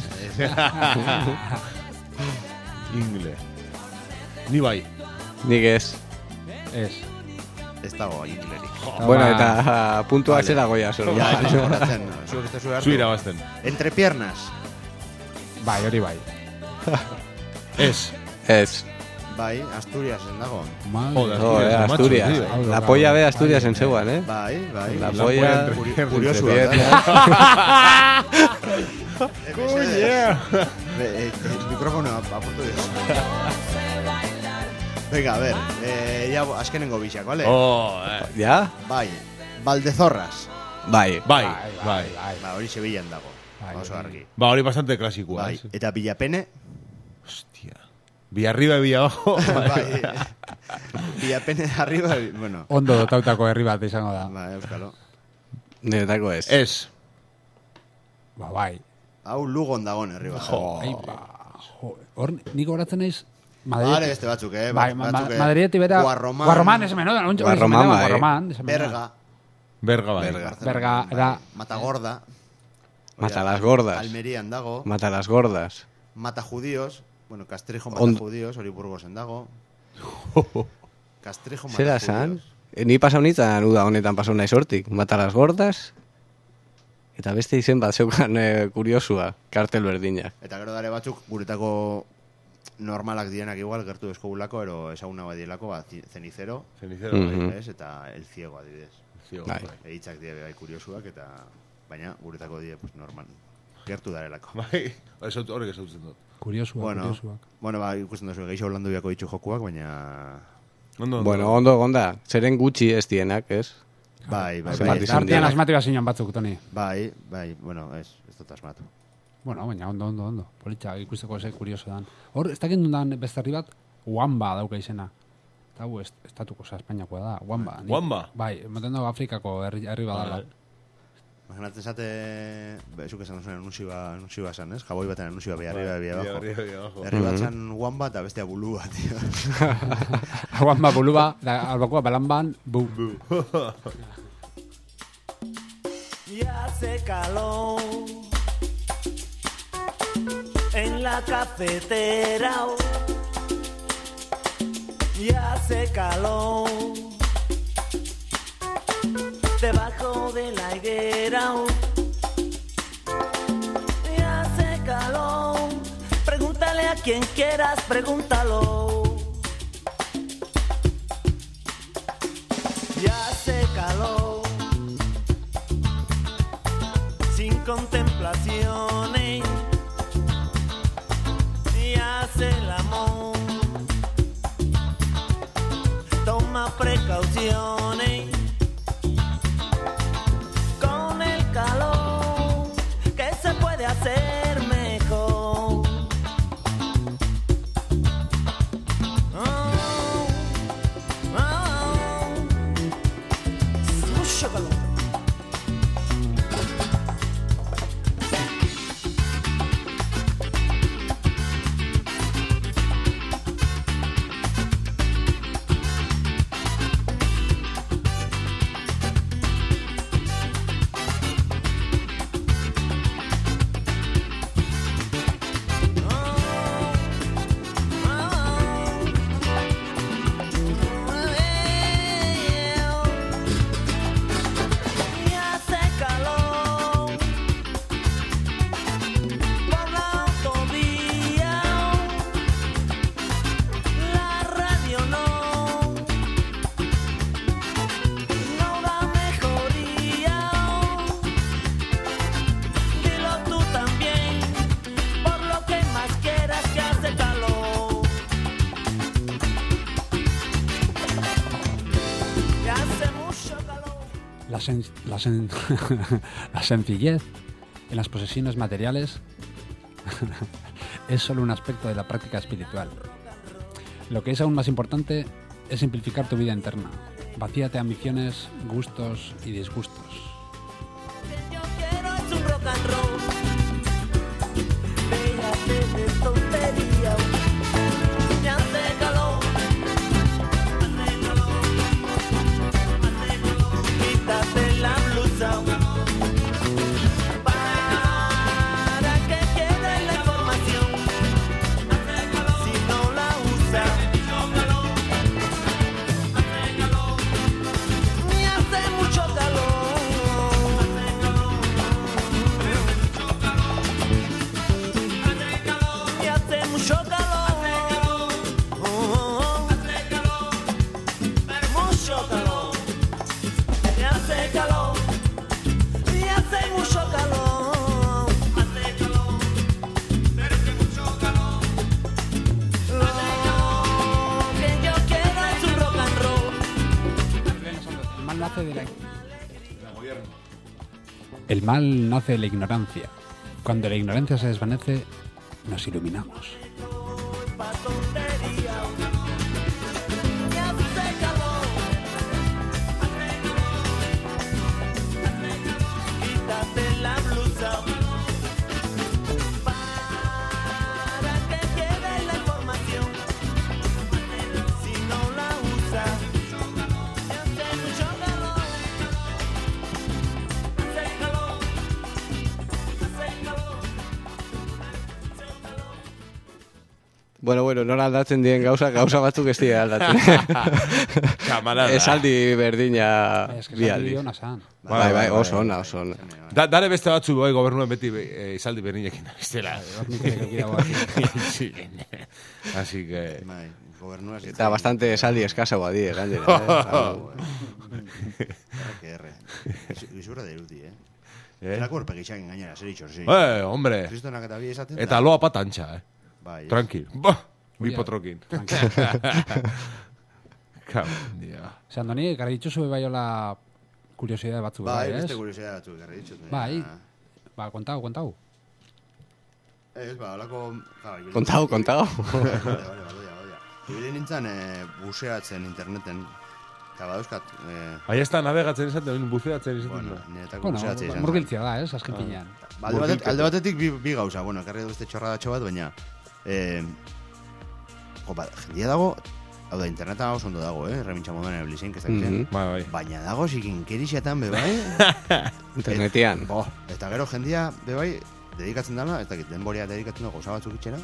S1: Ingle. Ni bai.
S2: Nik ez.
S3: Ez.
S4: Ez dago Inglerik.
S2: Bueno, eta puntua
S4: Vale.
S2: zera goia, solo.
S4: Ja, ez horretzen. Zuek ez da
S1: Zu irabazten.
S4: Entre piernas.
S3: Bai, hori bai.
S1: Ez.
S2: Ez.
S4: Bai, Asturiasen dago.
S1: Joder,
S2: No,
S1: macho,
S2: Asturias.
S1: tío.
S2: La polla ve Asturias en Seguan, eh?
S4: Bai.
S2: La
S1: La
S2: polla...
S1: polla
S4: Curioso,
S2: entre
S4: El micrófono a punto de... Venga, a ver, ya azkenengo bixak, ¿vale?
S1: Oh,
S2: Ja?
S4: Bai, Valdezorras.
S2: Bai.
S1: bai.
S4: Ba, hori Sevillan dago.
S3: Bai,
S4: Oso
S3: hori.
S4: argi.
S1: Ba, hori bastante klasikoa.
S4: Bai,
S1: ez?
S4: eta Villapene.
S1: Hostia. Villa arriba, Villa abajo.
S4: Bai. Villapene arriba, bueno.
S3: Ondo dotautako herri bat izango da.
S4: Ba, euskalo.
S2: Niretako ez.
S1: Ez.
S3: Ba, bai.
S4: Hau Lugon dagoen herri bat.
S3: Ai, ba. Hor, nik horatzen naiz...
S4: Vale, beste batzuk,
S3: Bai, Madridetik bera...
S4: Guarroman.
S3: Guarroman, ez hemen,
S2: Guarroman, bai.
S3: Guarroman,
S4: Berga.
S1: Berga, bai.
S3: Berga, era...
S4: Matagorda.
S2: Mata las gordas.
S4: Almerian dago.
S2: Mata las gordas.
S4: Mata judíos. Bueno, Castrejo mata
S2: Ondo.
S4: judíos, hori Burgosen dago. Castrejo mata
S2: Zera
S4: judíos.
S2: san? Ni pasau nintzen uda honetan pasau nahi sortik. Mata las gordas. Eta beste izen bat zeukan kuriosua. Kartel berdinak.
S4: Eta gero dare batzuk guretako normalak dienak igual, gertu eskogulako, ero esaguna badielako, Cenicero,
S1: Cenicero,
S4: ez, eta El Ciego, adibidez. Eitzak die bai kuriosuak, eta baina guretako die pues, normal. Gertu darelako.
S1: Bai, horrek esautzen dut.
S3: Kuriosuak.
S4: Bueno, ikusten duzu, geixo holandu biako ditxu jokuak, baina...
S2: Ondo, gonda. Zeren gutxi ez dienak, ez?
S4: Bai.
S3: Artean asmatu zinon batzuk, Toni.
S4: Bai, bueno, ez dut asmatu.
S3: Bueno, baina ondo. Politxa, ikusteko ze kurioso dan. Hor, ez dakit dundan beste herri bat, Wamba dauka izena. Eta hu, estatuko Espainiakoa da, Wamba.
S1: Wamba?
S3: Bai, ematen dago Afrikako herri badala.
S4: Imaginatzen zate, zuk esan zuen anunzioa esan, ez? Jaboi baten anunzioa bi abajo. Herri bat zan Wamba eta bestea Bulua, tío.
S3: Wamba, Bulua, albakoa balanban, bu.
S6: Ya hace calor en la cafetera. Ya hace calor debajo de la higuera. Ya hace calor. Pregúntale a quien quieras, pregúntalo. Ya hace calor. Sin contemplaciones. Y hace el amor. Toma precauciones. Con el calor, ¿qué se puede hacer mejor? Mucho calor.
S3: La sencillez en las posesiones materiales es solo un aspecto de la práctica espiritual. Lo que es aún más importante es simplificar tu vida interna. Vacíate ambiciones, gustos y disgustos.
S6: Yo quiero es un rock and roll. Déjate de tontería. Me hace calor. Quítate la blusa. Para que quede la información. Si no la usas. Me hace mucho calor. Me hace mucho calor. Mucho calor. Me hace calor. Me hace mucho calor. Lo que yo quiero es un rock and roll.
S3: El mal nace de la ignorancia. Cuando la ignorancia se desvanece, nos iluminamos.
S6: Pa' tontería. Me hace calor. Quítate la blusa. Para que quede la información. Si no la usas. Me hace mucho calor. Hace calor. Hace calor.
S2: Bueno, nola aldatzen dien gauza batzuk ez dira aldatzen.
S1: Kamarada.
S2: Esaldi berdina
S3: Es que
S2: bi
S3: saldi
S2: aldiz.
S3: ona zan.
S2: Bai, oso ona.
S1: Dare beste batzu gobernuen beti izaldi berdinekin. Estela.
S3: Hor nik ere kira guak.
S1: Sí. Así que...
S4: Bai, gobernua...
S2: Eta bastante esaldi eskasagoa die, gainera.
S4: RQR. Izurra da irudi, Zelako urpegitxakin gainera, zer itxor, zi.
S1: Hombre.
S4: Kristonak eta bi esaten
S1: Eta loa patantxa,
S4: Bai.
S1: Tranquil. Bi potrokin. Dia.
S3: Ose, Andoni, garri ditxuzu baiola kuriosidade batzuk,
S4: Bai,
S3: ez?
S4: beste kuriosidade batzuk, garri ditxut.
S3: Bai. Ba, kontau.
S4: Ez, holako...
S2: Kontau.
S4: Badoia. Ibili nintzen buseatzen interneten, eta badauzkat...
S1: Ahí está, navegatzen esaten, buceatzen esaten.
S4: Bueno, niretako
S3: Bueno,
S4: buseatzea izan.
S3: murgiltzea da, ez? Azken finean.
S4: Alde batetik bi gauza, bueno, ekarri du beste txorradatxo bat, baina... Jendia dago, hau da, interneta oso ondo dago, remintxa moduan eblizen, que
S1: Bai.
S4: baina dago zikinkerixetan, bebai...
S2: Internetian.
S4: Eta gero jendia, bebai, dedikatzen dala, ez dakit, denboria dedikatzen dago, gauza batzuk itxera,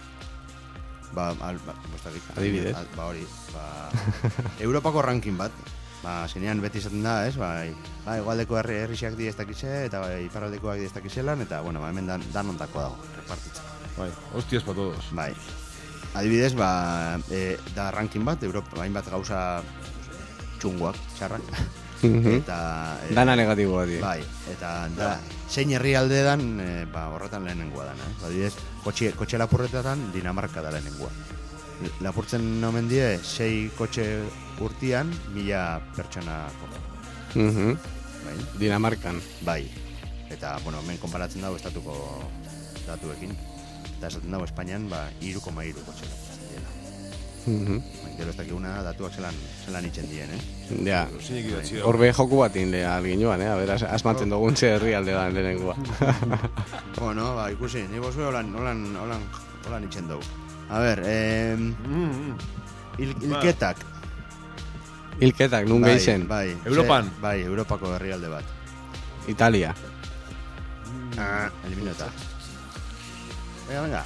S2: Adibidez.
S4: Hori, Europako ranking bat, zenean beti izaten da, ez, igualdeko herrixak di ez dakitze, eta iparraldekoak di ez dakitzelan, eta, bueno, hemen danontako dago, repartitzen.
S1: Bai, hostias pa todos.
S4: Bai. Adibidez, da ranking bat, Europa, hainbat gauza txunguak, txarrak. Eta...
S2: Dana negatiboa die.
S4: Bai, eta da, zein herrialde dan, horretan lehenengoa dana. Adibidez, kotxe lapurretetan Dinamarka da lehenengoa. Lapurtzen nomen die, 6 kotxe urtian, 1000 pertsona
S2: Bai. Dinamarkan.
S4: Bai. Eta, bueno, hemen konparatzen dago estatuko datuekin. Eta esaten dago Espainian, 3,3 kotxe lapurtzen diela. Gero ez dakiguna datuak zelan itxen dien,
S2: Ja, horbe joku bat inde alginoan, a ber, asmatzen dugun ze herrialde da lehenengoa.
S4: Bueno, ikusi, ni bozue holan itxen dugu. A ber, hilketak.
S2: Hilketak, nun geixen?
S4: Bai,
S1: Europan?
S4: Bai, Europako herrialde bat.
S2: Italia.
S4: Eliminota. Venga.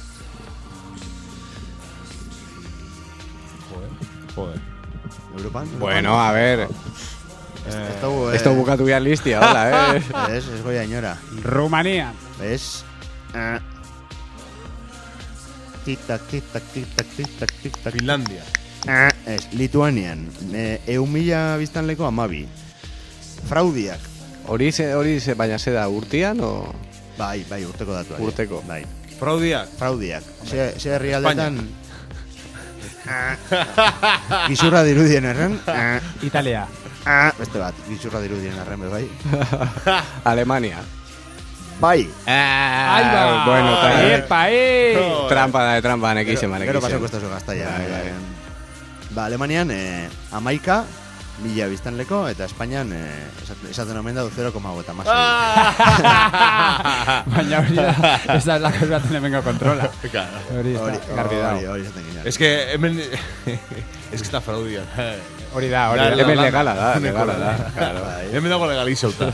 S1: Joder.
S4: Europan?
S2: Bueno, a ver.
S4: Esto
S2: bukatu ya listia, hola,
S4: Ez goia inora.
S3: Rumanía.
S4: Ez. Tic-tac.
S1: Finlandia.
S4: Ez, Lituanian. 1.000 biztanleko 12. Fraudiak.
S2: Hori ze baina ze da urtean o
S4: Bai, urteko datuak.
S2: Urteko.
S4: Bai.
S1: Fraudiak.
S4: Ze herrialdetan... Gizurra dirudien erren.
S3: Italia.
S4: Beste bat, gizurra dirudien erren, bai.
S2: Alemania.
S4: Bai.
S3: Ahí va.
S2: Bueno,
S3: Epa,
S2: trampa, nekixen.
S4: Gero pasoko estazo gaztaia. Alemanian, 11.000 biztanleko, eta Espainian, esaten omen da 0,56.
S3: Baina hori da, ez da lako baten hemengo kontrola. Hori garbi da.
S4: Hori esaten ginen.
S1: Es que hemen... Es que está fraudian.
S3: Hori da.
S2: Hemen legala da.
S1: Hemen dago legalizauta.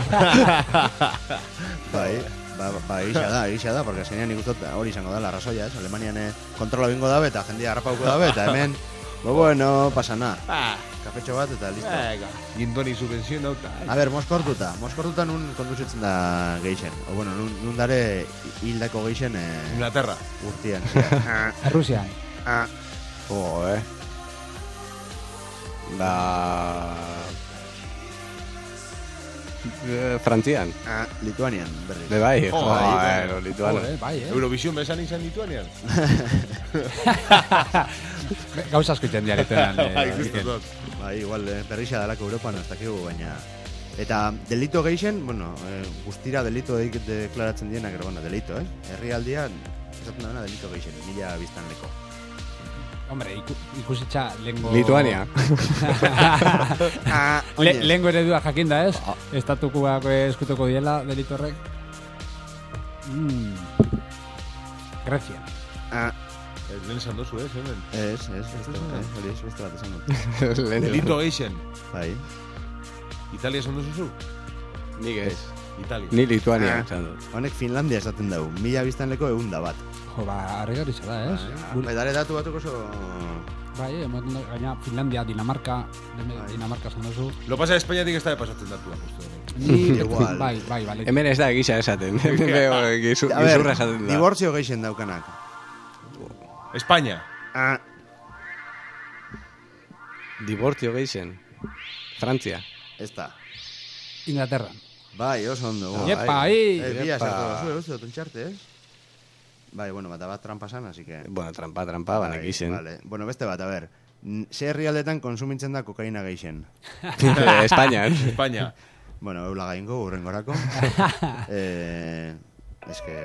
S4: Bai, egisa da, porque zenean ikustot hori izango da, la razoia, ez? Alemanian kontrola bingo dabe, eta jendia harrapauko dabe, eta hemen, bueno, pasa nada. Kafetxo bat, eta listo.
S1: Gintoni subvención auta.
S4: A ver, Moskortuta nun konduzitzen da geixen. O bueno, nun dare hildako geixen...
S1: Inglaterra.
S4: Urtian.
S3: Rusia.
S2: Frantzian.
S4: Lituanian, berriz.
S2: De bai, joder, Lituania.
S3: Bai,
S1: Eurovision besan izan Lituanian.
S3: Gauza asko iten diaretean.
S4: Bai, igual, berrixa dalako Europan, ez dakigu, baina... Eta delito geixen, bueno, guztira delito deklaratzen dienak, pero bueno, delito, herrialdian, esaten dena delito geixen, 1000 biztanleko.
S3: Hombre, ikusitxa lengo...
S2: Lituania.
S3: Lengo eredua jakinda, ez? Estatukoak eskutuko diela, delito horrek. Grecia.
S1: Lehen esan dozu, hemen.
S4: Ez, hori ez, beste bat esan dut.
S1: Delito geixen.
S4: Bai.
S1: Italia esan dozu?
S2: Nik ez.
S1: Italia.
S2: Ni Lituania esan dut.
S4: Honek Finlandia esaten dugu, 1000 biztanleko 100 bat.
S3: Jo, harrigarritza da, ez?
S4: Bai, dare datu batuk oso...
S3: Bai, gaina Finlandia, Dinamarka esan duzu.
S1: Lo pasa Espainiatik ez da pasatzen datua.
S4: Igual.
S3: Bai, bale.
S2: Hemen ez da egisa esaten. Gizurra esaten da.
S4: Divortzio geixen daukanak.
S1: España.
S2: Divortzio geixen. Frantzia.
S4: Ez da.
S3: Inglaterra.
S4: Bai, oso ondo.
S3: Iepa, ahí.
S4: Bia
S2: Iepa.
S4: sartu zuen, uste dut ontxarte, ez? Bai, bueno, bat trampa san, así que...
S2: Bueno, trampa, banak ixen.
S4: Vale. Bueno, beste bat, a ver. Ze herrialdetan konsumitzen da kokaina geixen.
S2: Espainian.
S1: España.
S4: Bueno, eula gaingo, urrengorako. Es que...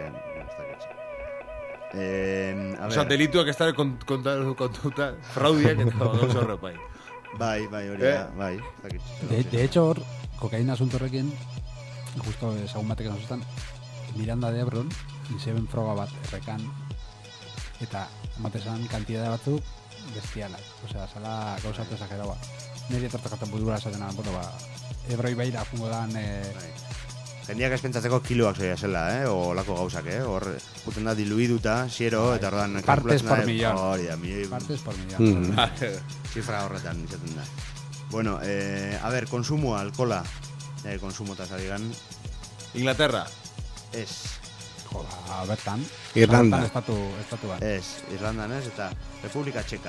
S4: a
S1: Osa,
S4: ver...
S1: delituak ez da kontuta, fraudiak eta gauza horrepai.
S4: Bai, hori da, bai.
S3: De hecho, hor, kokaina asunto horrekin, justo ezagun batek asustan, Miranda de Ebron, izeben froga bat errekan, eta ematesan kantidade batzuk bestialak. Osea, sala gauzatu exagero bat. Nire tortokaten budura esatena, bueno, Ebroi beira fungo dan...
S4: Jendiak ez pentsatzeko kiloak zoia zela, o lako gauzak, hor, puten da diluiduta, siero, eta ordan...
S3: Partes por millón.
S4: Hori da, milioi...
S3: Partes por millón.
S4: Zifra horretan, izaten da. Bueno, a ver, konsumoa, alkola, konsumotaz adigan...
S1: Inglaterra.
S4: Ez.
S3: Joda, bertan.
S2: Irlanda.
S3: Estatu bat.
S4: Ez, Irlandan ez, eta Republika Txeka.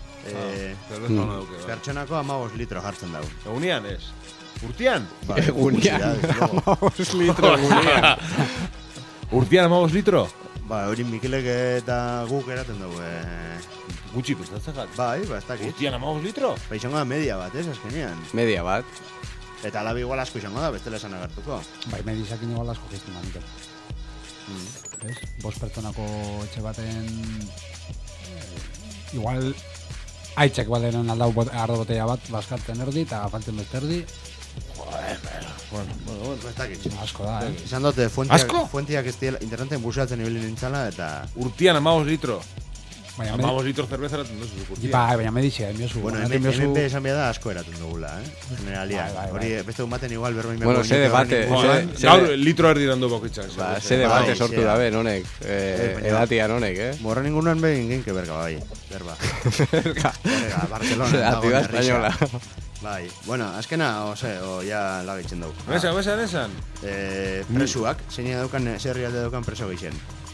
S4: Pertsonako 15 litro jartzen dago.
S1: Egunean ez. Urtian?
S2: Egunean. 15 litro egunean.
S1: Urtian 15 litro?
S4: Ba, hori Mikelek eta guk eraten dugu.
S1: Gutxi kostatzen gat.
S4: Bai, ez dakit.
S1: Urtian 15 litro?
S4: Ba, izango da media bat, ez, azkenean.
S2: Media bat.
S4: Eta alabi igual asko izango da, bestela esan agertuko.
S3: Bai, medizakin igual asko gizten da, Mikel. ¿Ves? 5 pertsonako etxe baten... igual... Aitzek balderen aldau ardo botella bat, baskartzen erdi, eta falten beste erdi.
S4: Bueno, ez dakit.
S3: Asko da,
S4: Izan dute, fuentiak ez diela, interneten buseatzen ibili nintzala, eta...
S1: Urtian 15 litro.
S3: Baina
S1: 15 litro zerbeza eraten duzu. Urtian.
S3: baina medizia, emiozu.
S4: Bueno, MB esan behar da asko eraten dugula, Generalia.
S3: Bai.
S4: Hori, beste baten igual berroin...
S2: Bueno, se debate.
S1: Gaur litro erdi dandu bokitzak.
S2: Se debate sortu dabe, nonek. Edatian honek,
S4: Morra ningunan behin genke berga, bai. Berba. Barcelona.
S2: Ciudad española.
S4: Bai, bueno, azkena, ja lagaitzen dugu.
S1: Nesan.
S4: Presuak, zein herrialde daukan preso geixen.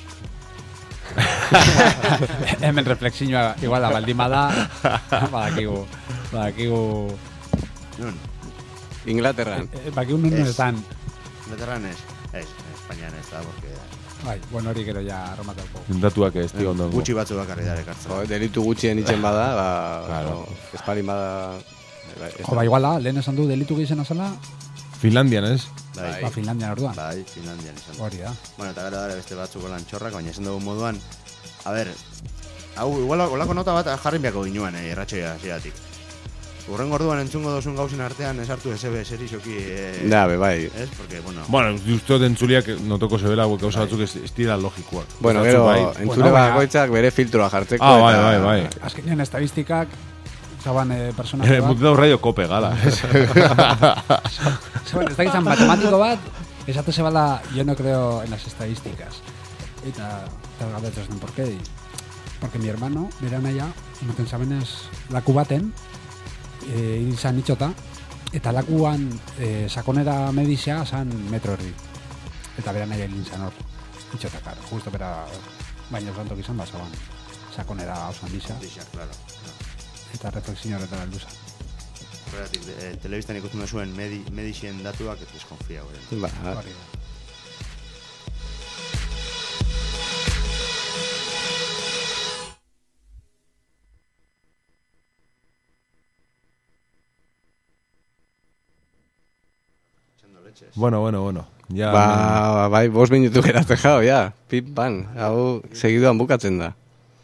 S3: Hemen reflexioa igual da baldima da, badakigu...
S4: Nun?
S2: Inglaterran.
S3: Bakigu nun esan.
S4: Inglaterran ez, Espainian ez da, porque...
S3: Bai, bueno, hori gero ja romatauko.
S1: Datuak ez, tio ondo.
S4: Gutxi batzu bakarri dara ekartzen.
S2: Delitu gutxien itzen bada, espalin bada...
S3: Igual da, lehen esan du delitu gizena zela,
S1: Finlandian ez?
S3: Ba, Finlandian orduan.
S4: Bai, Finlandian izan.
S3: Hori da.
S4: Bueno, eta gara dara beste batzuko lantxorrak, baina esan dugu moduan, a ver, hau, igual, olako nota bat jarrin biako ginuan, irratxoia ziratik. Urrengo orduan entzungo dozun gauzin artean esartu SB serizoki...
S2: bai.
S4: Ez, porque, bueno...
S1: Bueno, justo entzuliak notoko zebela gauza batzuk ez dira logikoak.
S2: Bueno, gero, entzule bakoitzak bere filtroa jartzeko.
S1: Bai.
S3: Azkenean estadistikak, zaban personak...
S1: Muteta radio kope gala.
S3: Zaban, ez da gizan matematiko bat, esate zebala, yo no creo en las estadísticas. Eta galdetzen den, ¿por qué? Porque mi hermano, bera naia, ematen zabenez, laku baten, izan itxota, eta lakuan sakonera medizia zan metro erdi. Eta bera naia izan hor, itxota, karo, justo bera, baina zantok izan bazaban, sakonera osan disa.
S4: Claro.
S3: Eta reflexio horretara alduza.
S4: Horregatik, telebistan ikusten zuen medizien datuak ez deskonfia.
S2: Ba,
S3: Hori da.
S1: Bueno. Ja,
S2: bai, 5 minutu geratzen jau, ja. Pip, pan. Hau, segiduan bukatzen da.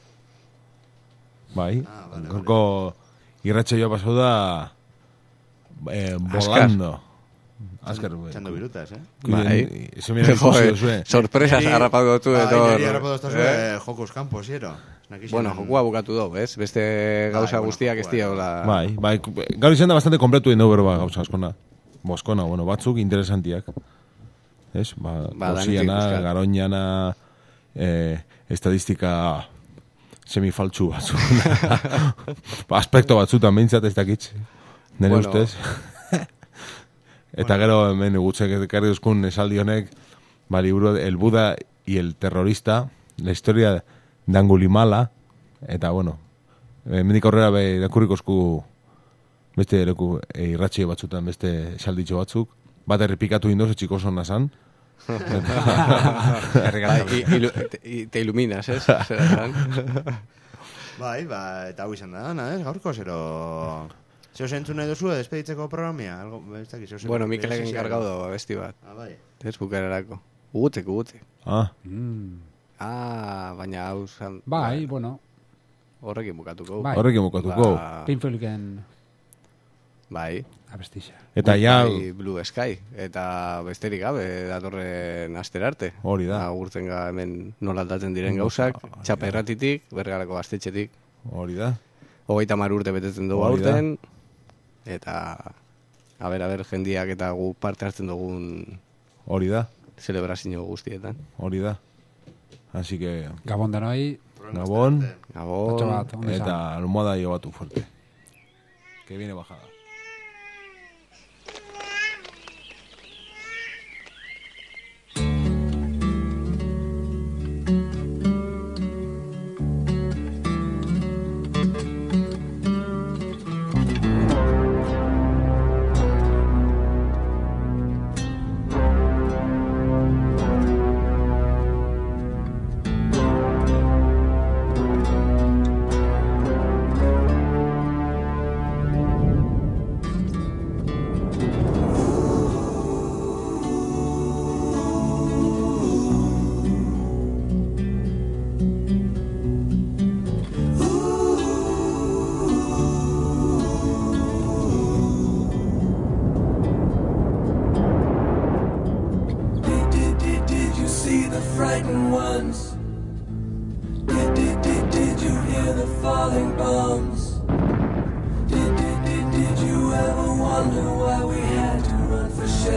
S1: bai. Gorko irratxe joa pasau da volando. Azkar.
S4: Txando birutas,
S2: Bai.
S1: Eso mira ikusi zuen.
S2: Sorpresas harrapatu dutu eto.
S4: Niri harrapatu dutu Jokos Campos, hiero.
S2: Bueno, jokua bukatu dugu, ez? Beste gauza guztiak ez diola.
S1: Bai. Gaur izan da bastante kompletu egin dugu berba gauza askona. Boskona, bueno, batzuk interesantiak. Ez? Osiana, Garoñana, estadistika semifaltsu batzu. Aspekto batzutan behintzat ez dakitz. Nire ustez. Eta gero hemen gutzek ekarri duzkun esaldi honek, liburu El Buda y el terrorista, la historia de Angulimala, Eta, bueno, mendik aurrera irakurrikozku beste leku irratxie batzutan, beste salditxo batzuk. Bat errepikatu indoz, etxiko zona zan.
S2: Te iluminas, ez?
S4: Bai, eta hau izan da, ez? Gaurko, zero... Zeo zentzun nahi duzu, despeditzeko programia?
S2: Bueno, Mikelek enkargau dago besti bat.
S4: Bai.
S2: Ez bukarerako. Ugutek. Baina hau zan...
S3: Bai, bueno.
S2: Horrekin bukatuko.
S3: Bai.
S1: Horrekin bukatuko.
S3: Pinfoliken...
S2: Bai.
S3: Abestixa.
S1: Eta ja...
S2: Blue Sky. Eta besterik gabe datorren asterarte.
S1: Hori da.
S2: Agurtzen ga hemen nola aldatzen diren gauzak. Txapa erratitik, Bergarako gaztetxetik.
S1: Hori da.
S2: 30 urte betetzen dugu aurten. Eta... A ber, jendiak eta gu parte hartzen dugun...
S1: Hori da.
S2: Celebrazio guztietan.
S1: Hori da. Así que...
S3: Gabon denoi.
S1: Gabon.
S3: Eta
S1: almohada llevatu fuerte. Que viene bajada.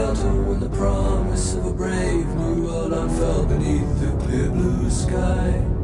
S7: Promise of a brave new world unfurled beneath the clear blue sky.